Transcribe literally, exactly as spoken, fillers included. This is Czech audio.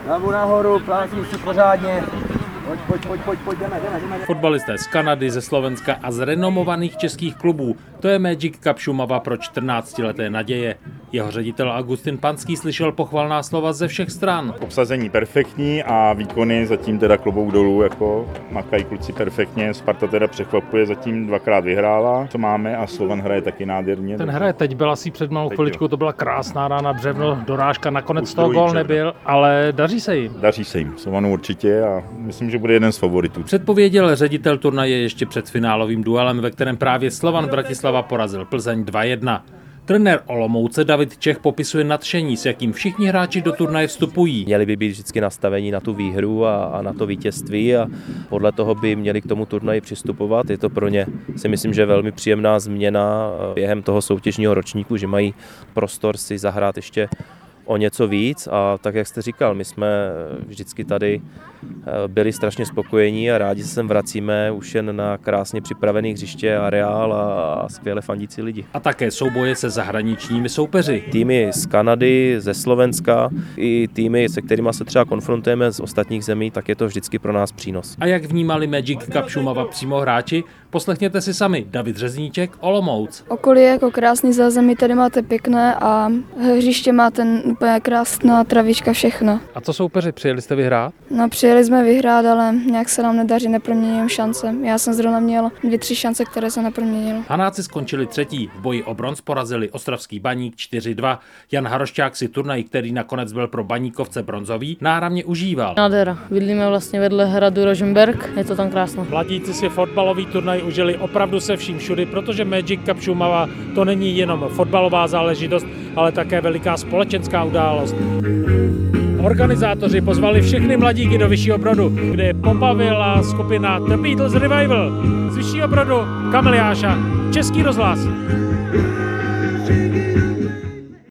Hlavu nahoru, plátí si pořádně. Pojď, pojď, pojď, pojď, pojď, jdeme, jdeme, jdeme. Fotbalisté z Kanady, ze Slovenska a z renomovaných českých klubů. To je Magic Cup Šumava pro čtrnáctileté naděje. Jeho ředitel Augustin Panský slyšel pochvalná slova ze všech stran. Obsazení perfektní a výkony zatím teda klobouk dolů, jako makají kluci perfektně. Sparta teda překvapuje, zatím dvakrát vyhrála, co máme, a Slovan hraje taky nádherně. Ten hraje teď, byla si před malou chviličkou, to byla krásná rána, Břevno, dorážka, nakonec toho gól nebyl, ale daří se jim. Daří se jim, Slovanu určitě, a myslím, že bude jeden z favoritů. Předpověděl ředitel turnaje ještě před finálovým duelem, ve kterém právě Slovan Bratislava porazil Plzeň dva jedna. Trenér Olomouce David Čech popisuje nadšení, s jakým všichni hráči do turnaje vstupují. Měli by být vždycky nastavení na tu výhru a, a na to vítězství a podle toho by měli k tomu turnaji přistupovat. Je to pro ně, si myslím, že velmi příjemná změna během toho soutěžního ročníku, že mají prostor si zahrát ještě o něco víc, a tak, jak jste říkal, my jsme vždycky tady byli strašně spokojení a rádi se sem vracíme už jen na krásně připravený hřiště, areál a skvěle fandící lidi. A také souboje se zahraničními soupeři. Týmy z Kanady, ze Slovenska i týmy, se kterými se třeba konfrontujeme z ostatních zemí, tak je to vždycky pro nás přínos. A jak vnímali Magic Cup Šumava přímo hráči? Poslechněte si sami. David Řezníček, Olomouc. Okolí je jako krásný zázemí, tady máte pěkné a hřiště máte úplně krásná travička, všechno. A co soupeři, přijeli jste vyhrát? No, přijeli jsme vyhrát, ale nějak se nám nedaří, neproměníme šance. Já jsem zrovna měl dvě, tři šance, které se neproměnily. Hanáci skončili třetí. V boji o bronz porazili Ostravský Baník čtyři dva. Jan Harošťák si turnaj, který nakonec byl pro Baníkovce bronzový, náramně užíval. Nádhera. Bydlíme vlastně vedle hradu Rožmberk, je to tam krásné. Mladíci si fotbalový turnaj užili opravdu se vším všudy, protože Magic Cup Šumava to není jenom fotbalová záležitost, ale také veliká společenská událost. Organizátoři pozvali všechny mladíky do Vyššího Brodu, kde je pobavila skupina The Beatles Revival z Vyššího Brodu, Kamiliáša, Český rozhlas.